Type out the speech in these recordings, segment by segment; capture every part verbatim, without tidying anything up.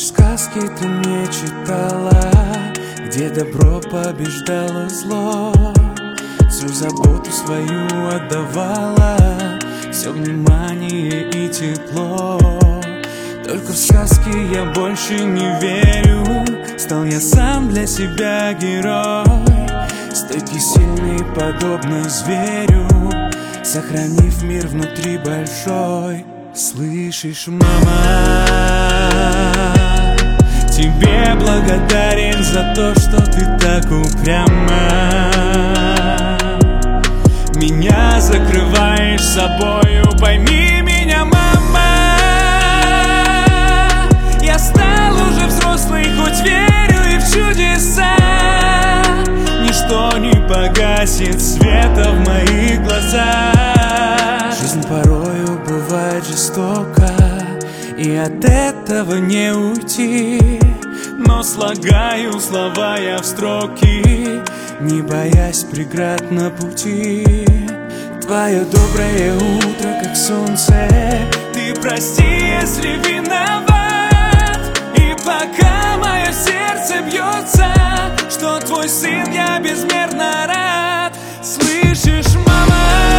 Помнишь, сказки ты мне читала, где добро побеждало зло? Всю заботу свою отдавала, все внимание и тепло. Только в сказки я больше не верю, стал я сам для себя герой, стойкий, сильный, подобно зверю, сохранив мир внутри большой. Слышишь, мама, тебе благодарен за то, что ты так упряма. Меня закрываешь собою, пойми меня, мама. Я стал уже взрослый, хоть верю и в чудеса. Ничто не погасит света в моих глазах. Жизнь порою бывает жестока, и от этого не уйти. Но слагаю слова я в строки, не боясь преград на пути. Твое доброе утро, как солнце, ты прости, если виноват. И пока мое сердце бьется, что твой сын, я безмерно рад. Слышишь, мама,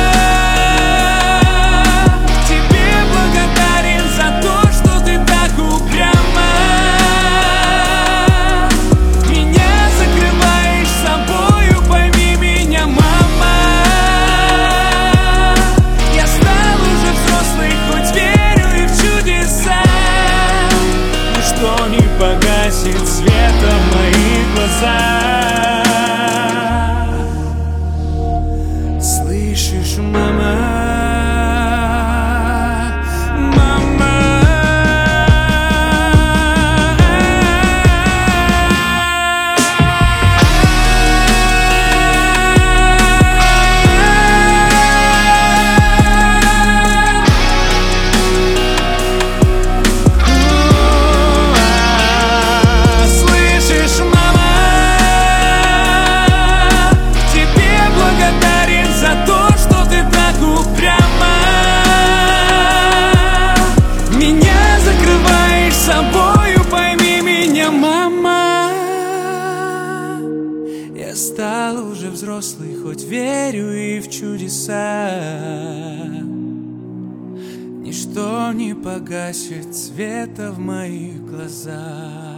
погасит света в моих глазах. Слышишь, мама? Я стал уже взрослый, хоть верю и в чудеса. Ничто не погасит света в моих глазах.